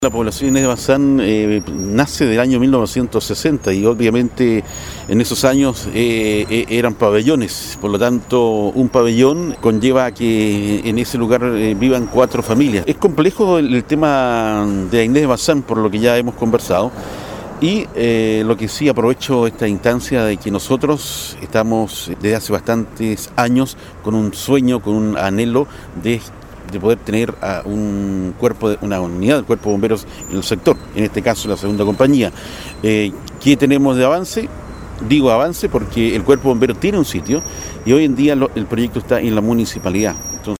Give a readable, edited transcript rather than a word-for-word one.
La población de Bazán nace del año 1960 y obviamente en esos años eran pabellones, por lo tanto un pabellón conlleva a que en ese lugar vivan 4 familias. Es complejo el tema de Inés de Bazán, por lo que ya hemos conversado, y lo que sí aprovecho esta instancia de que nosotros estamos desde hace bastantes años con un sueño, con un anhelo de poder tener a una unidad del Cuerpo de Bomberos en el sector, en este caso la segunda compañía. ¿Qué tenemos de avance? Digo avance porque el Cuerpo de Bomberos tiene un sitio y hoy en día el proyecto está en la municipalidad.